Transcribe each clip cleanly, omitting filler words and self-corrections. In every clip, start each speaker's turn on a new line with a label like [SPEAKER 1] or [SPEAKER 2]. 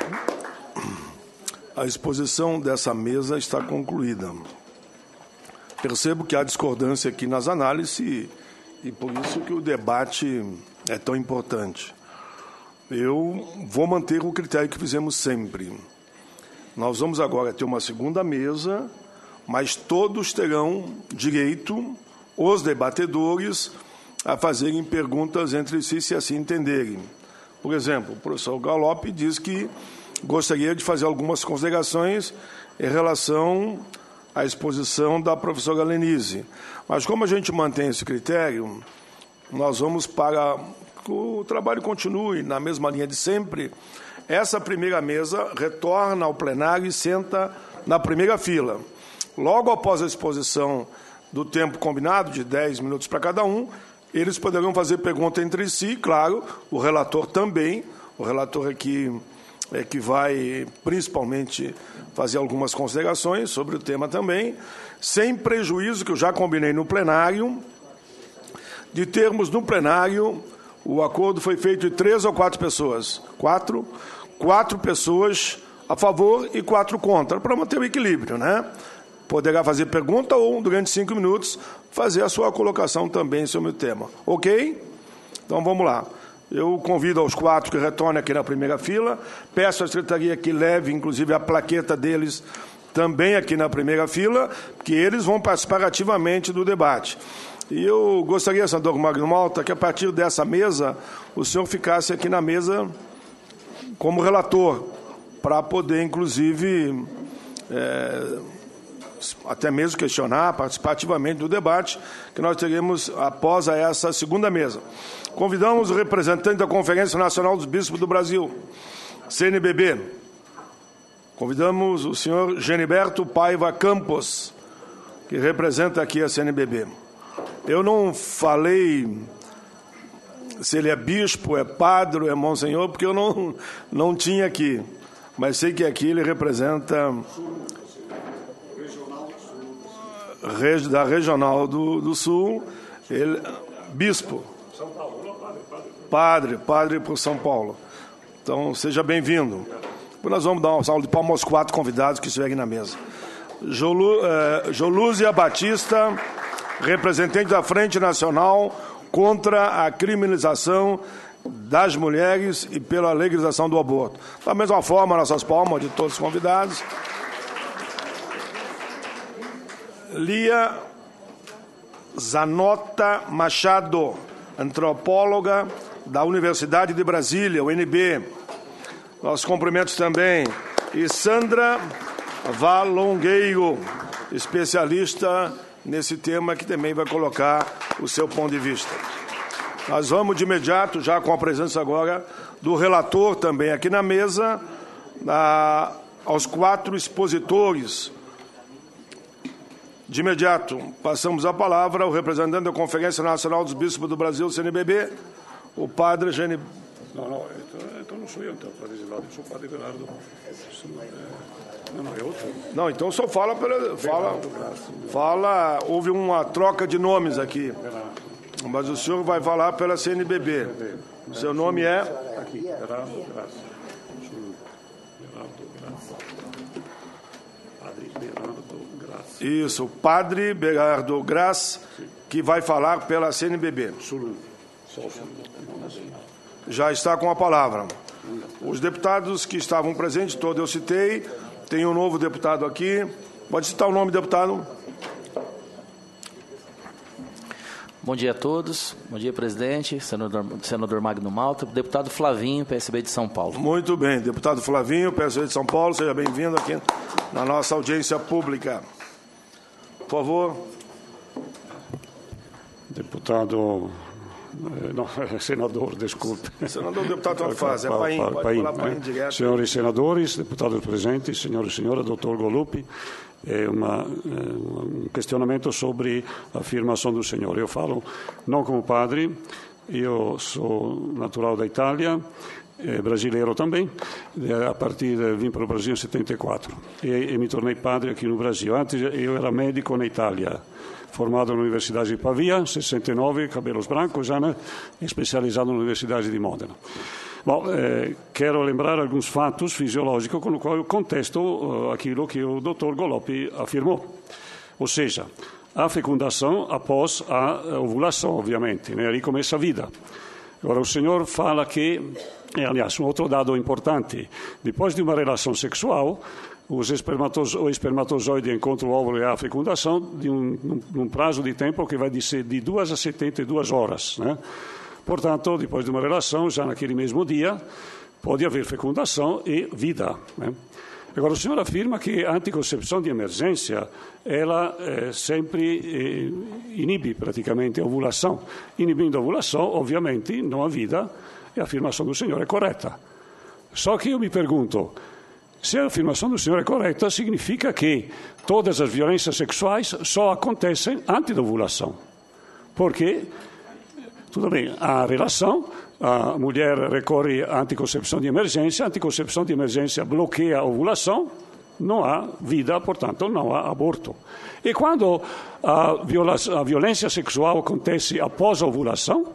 [SPEAKER 1] A exposição dessa mesa está concluída. Percebo que há discordância aqui nas análises e por isso que o debate é tão importante. Eu vou manter o critério que fizemos sempre. Nós vamos agora ter uma segunda mesa, mas todos terão direito, os debatedores, a fazerem perguntas entre si, se assim entenderem. Por exemplo, o professor Galope diz que gostaria de fazer algumas considerações em relação à exposição da professora Lenise. Mas como a gente mantém esse critério, nós vamos para que o trabalho continue na mesma linha de sempre. Essa primeira mesa retorna ao plenário e senta na primeira fila. Logo após a exposição do tempo combinado, de 10 minutos para cada um, eles poderão fazer pergunta entre si, claro, o relator também. O relator aqui é que vai, principalmente, fazer algumas considerações sobre o tema também, sem prejuízo, que eu já combinei no plenário, de termos no plenário, o acordo foi feito de 3 ou 4 pessoas. 4 pessoas a favor e 4 contra, para manter o equilíbrio, né? Poderá fazer pergunta ou, durante 5 minutos, fazer a sua colocação também sobre o tema. Ok? Então, vamos lá. Eu convido aos 4 que retornem aqui na primeira fila. Peço à secretaria que leve, inclusive, a plaqueta deles também aqui na primeira fila, que eles vão participar ativamente do debate. E eu gostaria, senador Magno Malta, que a partir dessa mesa, o senhor ficasse aqui na mesa como relator, para poder, inclusive, até mesmo questionar, participar ativamente do debate que nós teremos após essa segunda mesa. Convidamos o representante da Conferência Nacional dos Bispos do Brasil, CNBB. Convidamos o senhor Geniberto Paiva Campos, que representa aqui a CNBB. Eu não falei se ele é bispo, é padre, é monsenhor, porque eu não tinha aqui. Mas sei que aqui ele representa da Regional do Sul, ele, bispo.
[SPEAKER 2] São Paulo,
[SPEAKER 1] Padre por São Paulo. Então, seja bem-vindo. Nós vamos dar uma salva de palmas aos 4 convidados que estiverem na mesa. Jolúzia Batista, representante da Frente Nacional contra a criminalização das mulheres e pela legalização do aborto. Da mesma forma, nossas palmas de todos os convidados. Lia Zanota Machado, antropóloga da Universidade de Brasília, UNB. Nossos cumprimentos também. E Sandra Valongueiro, especialista nesse tema, que também vai colocar o seu ponto de vista. Nós vamos de imediato, já com a presença agora do relator também aqui na mesa, aos 4 expositores. De imediato, passamos a palavra ao representante da Conferência Nacional dos Bispos do Brasil, CNBB, o padre
[SPEAKER 2] Não, então não sou eu, então, para esse lado, eu sou o padre Bernardo. Não, é outro.
[SPEAKER 1] Não, então só fala houve uma troca de nomes aqui. Mas o senhor vai falar pela CNBB. O seu nome é?
[SPEAKER 2] Aqui, Bernardo Graça. Padre Bernardo Graça.
[SPEAKER 1] Isso, o padre Bernardo Graça, que vai falar pela CNBB. Já está com a palavra. Os deputados que estavam presentes, todos eu citei. Tem um novo deputado aqui. Pode citar o nome, deputado?
[SPEAKER 3] Bom dia a todos. Bom dia, presidente, senador Magno Malta, deputado Flavinho, PSB de São Paulo.
[SPEAKER 1] Muito bem, deputado Flavinho, PSB de São Paulo, seja bem-vindo aqui na nossa audiência pública. Por favor.
[SPEAKER 2] Deputado... Não, senador, desculpe.
[SPEAKER 1] Senador, deputado, tanto faz, pode falar Paim direto.
[SPEAKER 2] Senhores senadores, deputados presentes, senhores e senhora, doutor Golupi, um questionamento sobre a afirmação do senhor. Eu falo não como padre, eu sou natural da Itália, brasileiro também, vim para o Brasil em 74 e me tornei padre aqui no Brasil. Antes eu era médico na Itália, formado na Universidade de Pavia, 69, cabelos brancos, já, né? Especializado na Universidade de Modena. Bom, quero lembrar alguns fatos fisiológicos com os quais eu contesto aquilo que o Dr. Golopi afirmou. Ou seja, a fecundação após a ovulação, ovviamente, né? Ali começa a vida. Agora, o senhor fala que, aliás, um outro dado importante, depois de uma relação sexual, o espermatozoide encontra o óvulo e a fecundação num prazo de tempo que vai de 2 a 72 horas, né? Portanto, depois de uma relação, já naquele mesmo dia, pode haver fecundação e vida, né? Agora, o senhor afirma que a anticoncepção de emergência, ela sempre inibe praticamente a ovulação. Inibindo a ovulação, ovviamente, não há vida, e a afirmação do senhor é correta. Só que eu me pergunto, se a afirmação do senhor é correta, significa que todas as violências sexuais só acontecem antes da ovulação. Porque, tudo bem, a relação, a mulher recorre à anticoncepção de emergência, a anticoncepção de emergência bloqueia a ovulação, não há vida, portanto, não há aborto. E quando a violência sexual acontece após a ovulação,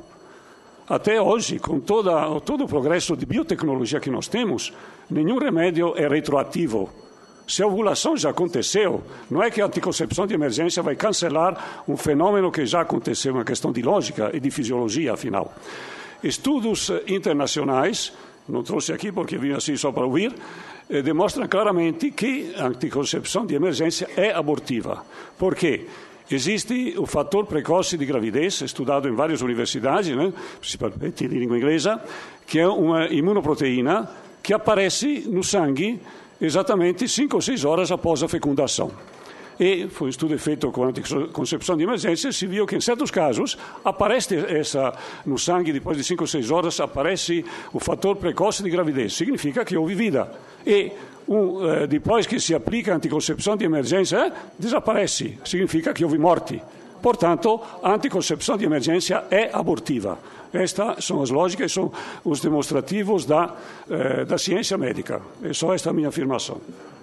[SPEAKER 2] até hoje, com todo o progresso de biotecnologia que nós temos, nenhum remédio é retroativo. Se a ovulação já aconteceu, não é que a anticoncepção de emergência vai cancelar um fenômeno que já aconteceu, uma questão de lógica e de fisiologia, afinal. Estudos internacionais, não trouxe aqui porque vim assim só para ouvir, demonstram claramente que a anticoncepção de emergência é abortiva. Por quê? Existe o fator precoce de gravidez, estudado em várias universidades, né, principalmente de língua inglesa, que é uma imunoproteína que aparece no sangue exatamente 5 ou 6 horas após a fecundação. E foi um estudo feito com a anticoncepção de emergência, se viu que em certos casos aparece no sangue, depois de 5 ou 6 horas, aparece o fator precoce de gravidez. Significa que houve vida. E depois que se aplica a anticoncepção de emergência, desaparece. Significa que houve morte. Portanto, a anticoncepção de emergência é abortiva. Estas são as lógicas, são os demonstrativos da ciência médica. É só esta a minha afirmação.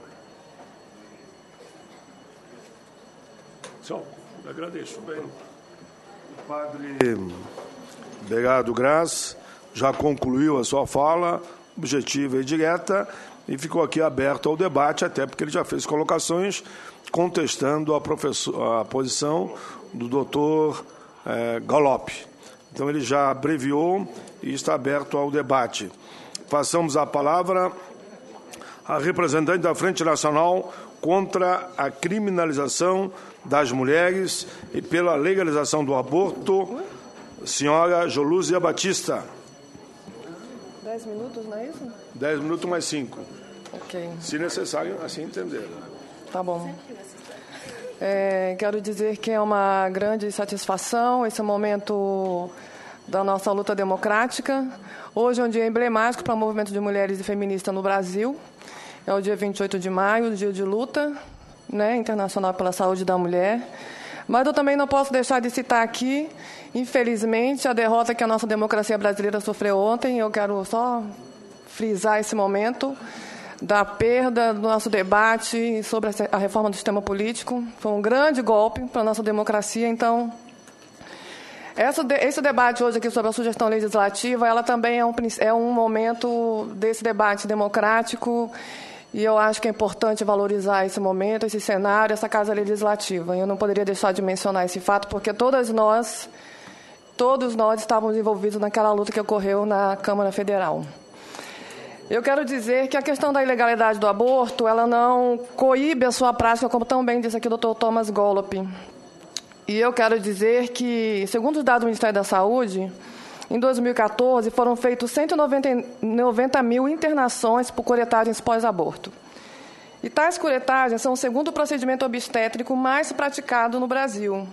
[SPEAKER 2] Só, agradeço. Bem.
[SPEAKER 1] O padre Berardo Graz já concluiu a sua fala, objetiva e direta, e ficou aqui aberto ao debate, até porque ele já fez colocações contestando a posição do doutor Golopi. Então, ele já abreviou e está aberto ao debate. Passamos a palavra à representante da Frente Nacional contra a criminalização das mulheres e pela legalização do aborto, senhora Jolúzia Batista.
[SPEAKER 4] 10 minutos, não é isso?
[SPEAKER 1] 10 minutos mais 5.
[SPEAKER 4] Ok.
[SPEAKER 1] Se necessário, assim entender.
[SPEAKER 4] Tá bom. Quero dizer que é uma grande satisfação esse momento da nossa luta democrática. Hoje é um dia emblemático para o movimento de mulheres e feministas no Brasil. É o dia 28 de maio, dia de luta, né, internacional pela saúde da mulher. Mas eu também não posso deixar de citar aqui, infelizmente, a derrota que a nossa democracia brasileira sofreu ontem. Eu quero só frisar esse momento da perda do nosso debate sobre a reforma do sistema político. Foi um grande golpe para a nossa democracia. Então, esse debate hoje aqui sobre a sugestão legislativa, ela também é um momento desse debate democrático, e eu acho que é importante valorizar esse momento, esse cenário, essa Casa Legislativa. Eu não poderia deixar de mencionar esse fato, porque todos nós estávamos envolvidos naquela luta que ocorreu na Câmara Federal. Eu quero dizer que a questão da ilegalidade do aborto, ela não coíbe a sua prática, como tão bem disse aqui o Dr. Thomas Golopi. E eu quero dizer que, segundo os dados do Ministério da Saúde, em 2014 foram feitas 190 mil internações por curetagens pós-aborto. E tais curetagens são o segundo procedimento obstétrico mais praticado no Brasil.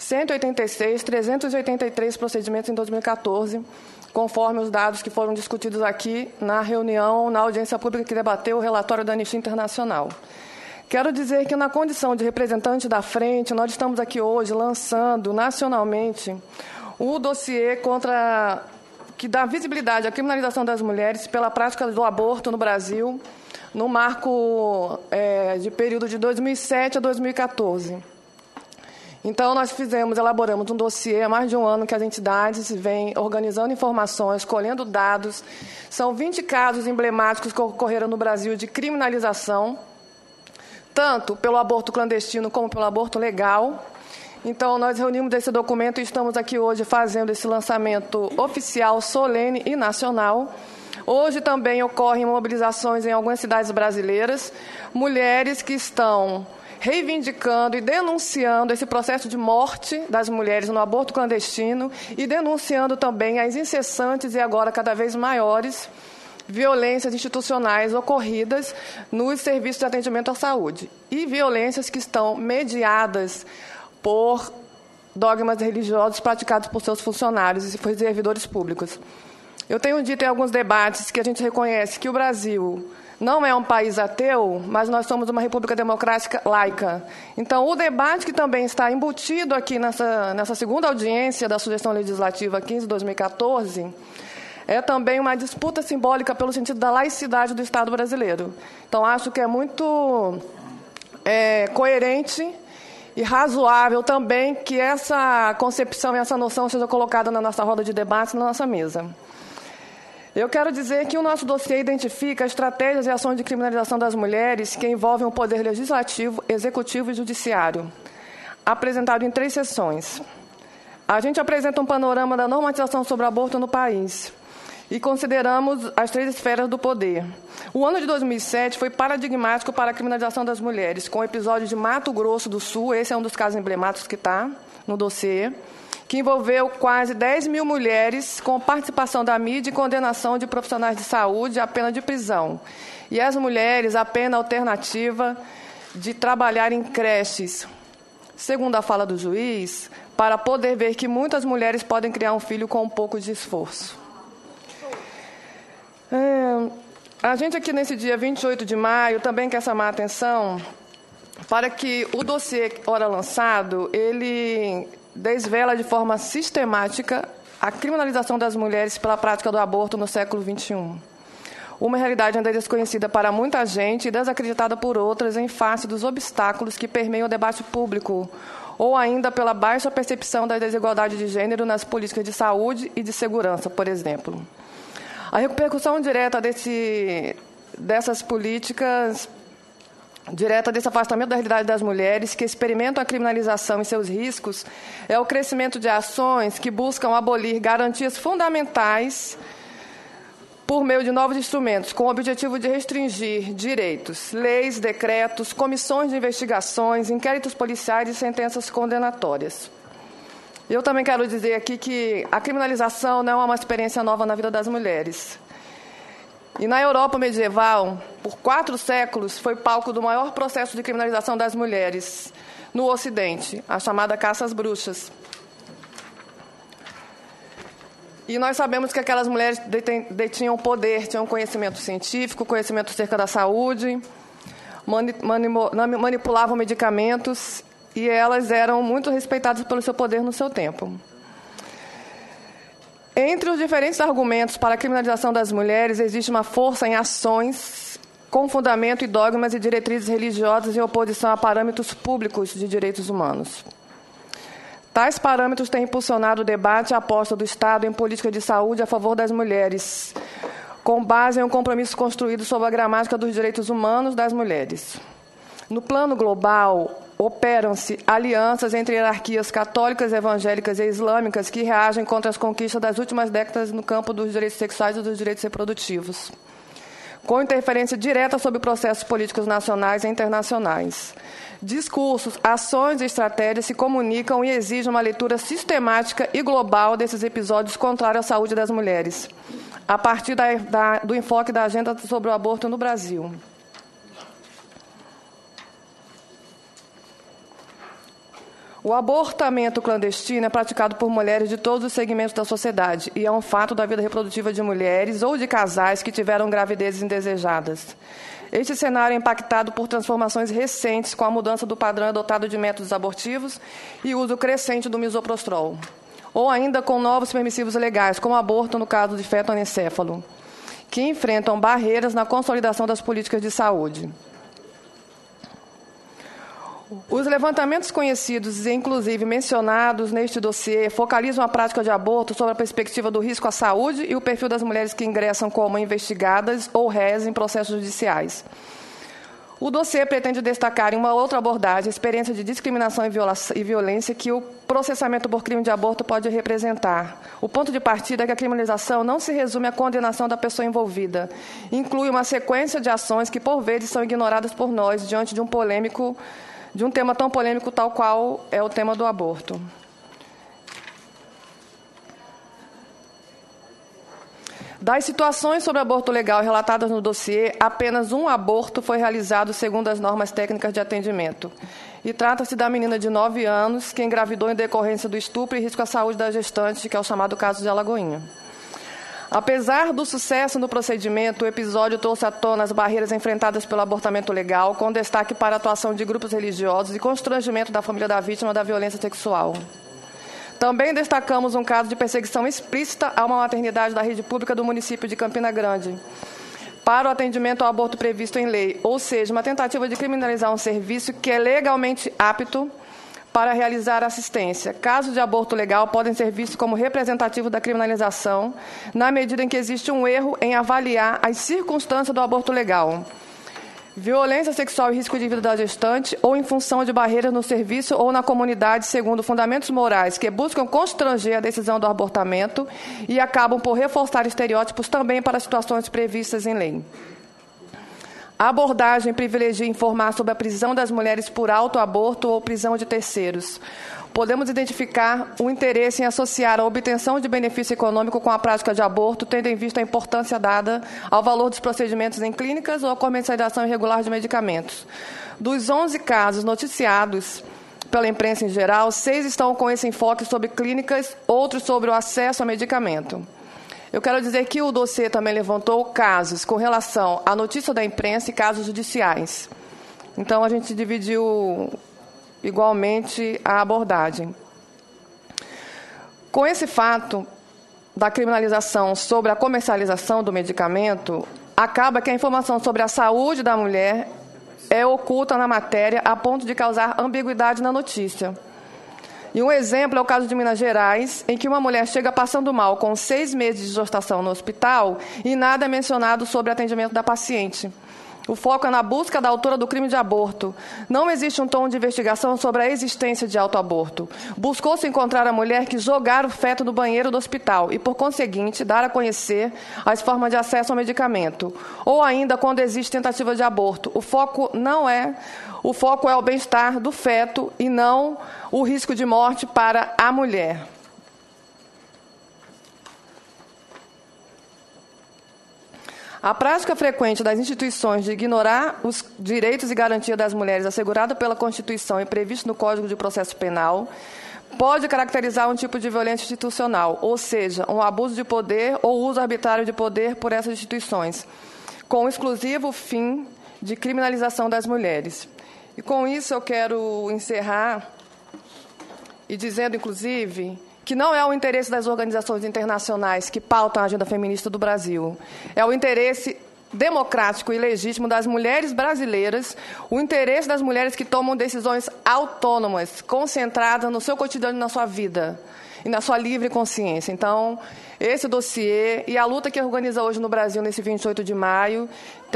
[SPEAKER 4] 383 procedimentos em 2014, conforme os dados que foram discutidos aqui na reunião, na audiência pública que debateu o relatório da Anistia Internacional. Quero dizer que, na condição de representante da frente, nós estamos aqui hoje lançando nacionalmente o dossiê que dá visibilidade à criminalização das mulheres pela prática do aborto no Brasil, no marco de período de 2007 a 2014. Então, nós elaboramos um dossiê há mais de um ano que as entidades vêm organizando informações, colhendo dados. São 20 casos emblemáticos que ocorreram no Brasil de criminalização, tanto pelo aborto clandestino como pelo aborto legal. Então, nós reunimos esse documento e estamos aqui hoje fazendo esse lançamento oficial, solene e nacional. Hoje também ocorrem mobilizações em algumas cidades brasileiras, mulheres que estão reivindicando e denunciando esse processo de morte das mulheres no aborto clandestino e denunciando também as incessantes e agora cada vez maiores violências institucionais ocorridas nos serviços de atendimento à saúde e violências que estão mediadas por dogmas religiosos praticados por seus funcionários e por servidores públicos. Eu tenho dito em alguns debates que a gente reconhece que o Brasil não é um país ateu, mas nós somos uma república democrática laica. Então, o debate que também está embutido aqui nessa segunda audiência da Sugestão Legislativa 15/2014 é também uma disputa simbólica pelo sentido da laicidade do Estado brasileiro. Então, acho que é muito coerente e razoável também que essa concepção e essa noção seja colocada na nossa roda de debate, na nossa mesa. Eu quero dizer que o nosso dossiê identifica estratégias e ações de criminalização das mulheres que envolvem o poder legislativo, executivo e judiciário, apresentado em 3 sessões. A gente apresenta um panorama da normatização sobre o aborto no país e consideramos as 3 esferas do poder. O ano de 2007 foi paradigmático para a criminalização das mulheres, com o episódio de Mato Grosso do Sul, esse é um dos casos emblemáticos que está no dossiê, que envolveu quase 10 mil mulheres com participação da mídia e condenação de profissionais de saúde à pena de prisão. E as mulheres, a pena alternativa de trabalhar em creches, segundo a fala do juiz, para poder ver que muitas mulheres podem criar um filho com um pouco de esforço. A gente aqui nesse dia 28 de maio também quer chamar a atenção para que o dossiê, ora lançado, ele desvela de forma sistemática a criminalização das mulheres pela prática do aborto no século XXI. Uma realidade ainda desconhecida para muita gente e desacreditada por outras em face dos obstáculos que permeiam o debate público, ou ainda pela baixa percepção da desigualdade de gênero nas políticas de saúde e de segurança, por exemplo. A repercussão direta dessas políticas, direta desse afastamento da realidade das mulheres que experimentam a criminalização e seus riscos, é o crescimento de ações que buscam abolir garantias fundamentais por meio de novos instrumentos, com o objetivo de restringir direitos, leis, decretos, comissões de investigações, inquéritos policiais e sentenças condenatórias. Eu também quero dizer aqui que a criminalização não é uma experiência nova na vida das mulheres. E na Europa medieval, por 4 séculos, foi palco do maior processo de criminalização das mulheres no Ocidente, a chamada caça às bruxas. E nós sabemos que aquelas mulheres detinham poder, tinham conhecimento científico, conhecimento acerca da saúde, manipulavam medicamentos e elas eram muito respeitadas pelo seu poder no seu tempo. Entre os diferentes argumentos para a criminalização das mulheres, existe uma força em ações com fundamento em dogmas e diretrizes religiosas em oposição a parâmetros públicos de direitos humanos. Tais parâmetros têm impulsionado o debate e a aposta do Estado em política de saúde a favor das mulheres, com base em um compromisso construído sobre a gramática dos direitos humanos das mulheres. No plano global, operam-se alianças entre hierarquias católicas, evangélicas e islâmicas que reagem contra as conquistas das últimas décadas no campo dos direitos sexuais e dos direitos reprodutivos, com interferência direta sobre processos políticos nacionais e internacionais. Discursos, ações e estratégias se comunicam e exigem uma leitura sistemática e global desses episódios contrários à saúde das mulheres, a partir do enfoque da agenda sobre o aborto no Brasil. O abortamento clandestino é praticado por mulheres de todos os segmentos da sociedade e é um fato da vida reprodutiva de mulheres ou de casais que tiveram gravidezes indesejadas. Este cenário é impactado por transformações recentes com a mudança do padrão adotado de métodos abortivos e o uso crescente do misoprostol, ou ainda com novos permissivos legais, como o aborto no caso de feto anencéfalo, que enfrentam barreiras na consolidação das políticas de saúde. Os levantamentos conhecidos e, inclusive, mencionados neste dossiê focalizam a prática de aborto sobre a perspectiva do risco à saúde e o perfil das mulheres que ingressam como investigadas ou réis em processos judiciais. O dossiê pretende destacar em uma outra abordagem a experiência de discriminação e violência que o processamento por crime de aborto pode representar. O ponto de partida é que a criminalização não se resume à condenação da pessoa envolvida. Inclui uma sequência de ações que, por vezes, são ignoradas por nós diante de um tema tão polêmico tal qual é o tema do aborto. Das situações sobre aborto legal relatadas no dossiê, apenas um aborto foi realizado segundo as normas técnicas de atendimento. E trata-se da menina de 9 anos que engravidou em decorrência do estupro e risco à saúde da gestante, que é o chamado caso de Alagoinha. Apesar do sucesso no procedimento, o episódio trouxe à tona as barreiras enfrentadas pelo abortamento legal, com destaque para a atuação de grupos religiosos e constrangimento da família da vítima da violência sexual. Também destacamos um caso de perseguição explícita a uma maternidade da rede pública do município de Campina Grande para o atendimento ao aborto previsto em lei, ou seja, uma tentativa de criminalizar um serviço que é legalmente apto para realizar assistência. Casos de aborto legal podem ser vistos como representativos da criminalização, na medida em que existe um erro em avaliar as circunstâncias do aborto legal. Violência sexual e risco de vida da gestante, ou em função de barreiras no serviço ou na comunidade, segundo fundamentos morais que buscam constranger a decisão do abortamento e acabam por reforçar estereótipos também para situações previstas em lei. A abordagem privilegia informar sobre a prisão das mulheres por autoaborto ou prisão de terceiros. Podemos identificar o interesse em associar a obtenção de benefício econômico com a prática de aborto, tendo em vista a importância dada ao valor dos procedimentos em clínicas ou à comercialização irregular de medicamentos. Dos 11 casos noticiados pela imprensa em geral, 6 estão com esse enfoque sobre clínicas, outros sobre o acesso a medicamento. Eu quero dizer que o dossiê também levantou casos com relação à notícia da imprensa e casos judiciais. Então, a gente dividiu igualmente a abordagem. Com esse fato da criminalização sobre a comercialização do medicamento, acaba que a informação sobre a saúde da mulher é oculta na matéria a ponto de causar ambiguidade na notícia. E um exemplo é o caso de Minas Gerais, em que uma mulher chega passando mal com 6 meses de gestação no hospital e nada é mencionado sobre o atendimento da paciente. O foco é na busca da autora do crime de aborto. Não existe um tom de investigação sobre a existência de autoaborto. Buscou-se encontrar a mulher que jogara o feto no banheiro do hospital e, por conseguinte, dar a conhecer as formas de acesso ao medicamento. Ou ainda, quando existe tentativa de aborto, o foco é o bem-estar do feto e não o risco de morte para a mulher. A prática frequente das instituições de ignorar os direitos e garantias das mulheres assegurado pela Constituição e previsto no Código de Processo Penal pode caracterizar um tipo de violência institucional, ou seja, um abuso de poder ou uso arbitrário de poder por essas instituições, com o exclusivo fim de criminalização das mulheres. E com isso eu quero encerrar e dizendo, inclusive, que não é o interesse das organizações internacionais que pautam a agenda feminista do Brasil. É o interesse democrático e legítimo das mulheres brasileiras, o interesse das mulheres que tomam decisões autônomas, concentradas no seu cotidiano e na sua vida, e na sua livre consciência. Então, esse dossiê e a luta que organiza hoje no Brasil, nesse 28 de maio,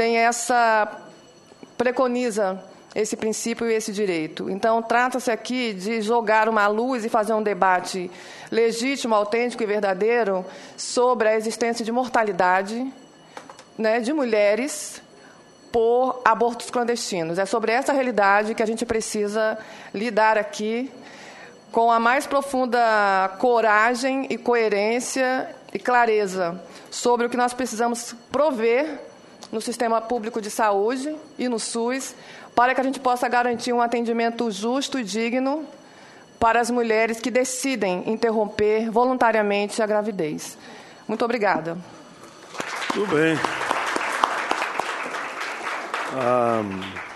[SPEAKER 4] preconiza esse princípio e esse direito. Então, trata-se aqui de jogar uma luz e fazer um debate legítimo, autêntico e verdadeiro sobre a existência de mortalidade, né, de mulheres por abortos clandestinos. É sobre essa realidade que a gente precisa lidar aqui com a mais profunda coragem e coerência e clareza sobre o que nós precisamos prover no sistema público de saúde e no SUS, para que a gente possa garantir um atendimento justo e digno para as mulheres que decidem interromper voluntariamente a gravidez. Muito obrigada.
[SPEAKER 1] Tudo bem.